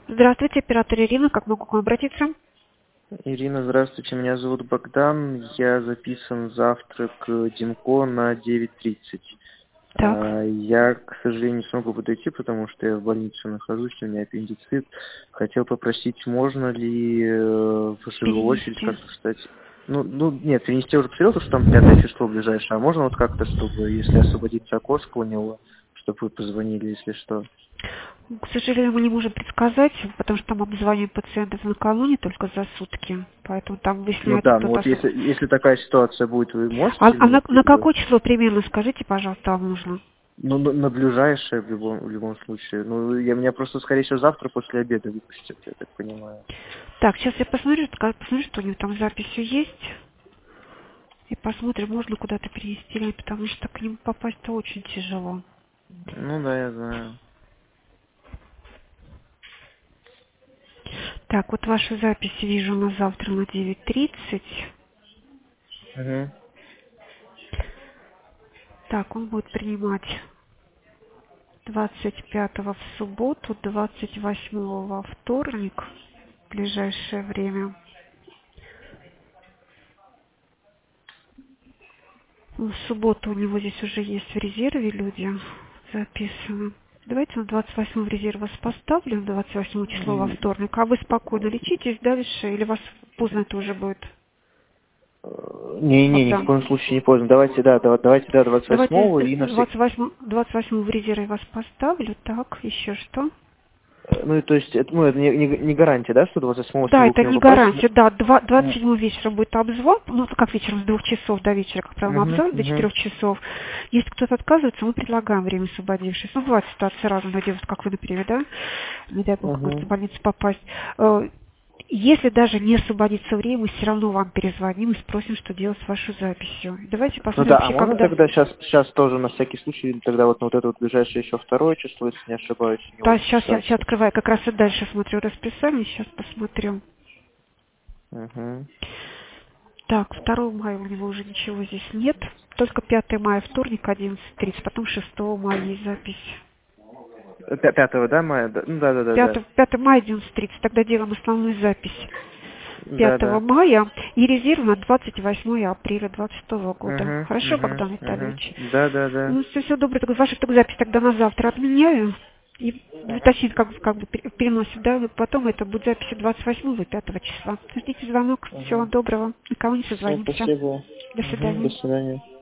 Здравствуйте, оператор Ирина. Как могу к вам обратиться? Ирина, здравствуйте, меня зовут Богдан, я записан завтра к Димко на 9:30. Так. Я, к сожалению, не смогу подойти, потому что я в больнице нахожусь, у меня аппендицит. Хотел попросить, можно ли в живую очередь Перенести. как-то встать. Нет, перенести уже посмотрел, что там 5 число ближайшее, а можно вот как-то, чтобы, если освободится окошко у него, чтобы вы позвонили, если что. К сожалению, мы не можем предсказать, потому что там обзваниваем пациентов накануне только за сутки. Поэтому там Ну выясняется да, ну кто-то вот особо. если такая ситуация будет, вы А, можете а мне на, на передать? какое число примерно, скажите, пожалуйста, вам нужно? Ну, на ближайшее в любом случае. Ну, меня просто, скорее всего, завтра после обеда выпустят, я так понимаю. Так, сейчас я посмотрю, что у него там с записью есть. И посмотрим, можно куда-то перенести, или нет, потому что к нему попасть-то очень тяжело. Ну да, я знаю. Так, вот вашу запись вижу на завтра на 9:30. Угу. Так, он будет принимать 25-го в субботу, 28-го во вторник, в ближайшее время. В субботу у него здесь уже есть в резерве люди записаны. Давайте на 28 в резерв вас поставлю, 28 число во вторник, а вы спокойно лечитесь дальше, или вас поздно это уже будет, Не-не, ни в Богдан? коем случае не поздно. Давайте, давайте, Давайте 28-го и на всякий... 28 в резерве вас поставлю, так, еще что? Ну, и то есть, это не гарантия, да, что 28-го Да, смогу к это нему не попасть? гарантия, да, 27 вечера будет обзвон, ну, как вечером, с 2 часов до вечера, как правило, Угу, обзвон до угу, 4 часов. Если кто-то отказывается, мы предлагаем время освободившись. Ну, бывает ситуация разная, делают, как вы, например, да, не дай бог, может в угу. больницу попасть. Если даже не освободится время, мы все равно вам перезвоним и спросим, что делать с вашей записью. Давайте Ну посмотрим да, а вообще, можно когда... тогда сейчас тоже на всякий случай, тогда вот на вот это вот ближайшее еще 2 число, если не ошибаюсь, у него Да, сейчас я записаться? открываю, как раз и дальше смотрю расписание, сейчас посмотрю. Угу. Так, 2 мая у него уже ничего здесь нет. Только 5 мая, вторник, 11:30. Потом 6 мая есть запись. 5-го, да, мая? Ну да. 5 мая, 11:30. Тогда делаем основную запись Да, 5 да. мая и резерв на 28 апреля 26 года. Хорошо, Богдан Витальевич? Да. Ну, все доброе. Так, вашу так, запись тогда на завтра отменяю. И точнее, как бы переносим, да, и потом это будет запись 28 и 5 числа. Ждите звонок. Всего Угу. доброго. Никого не Все, созвонимся. спасибо. До Угу. До свидания. свидания.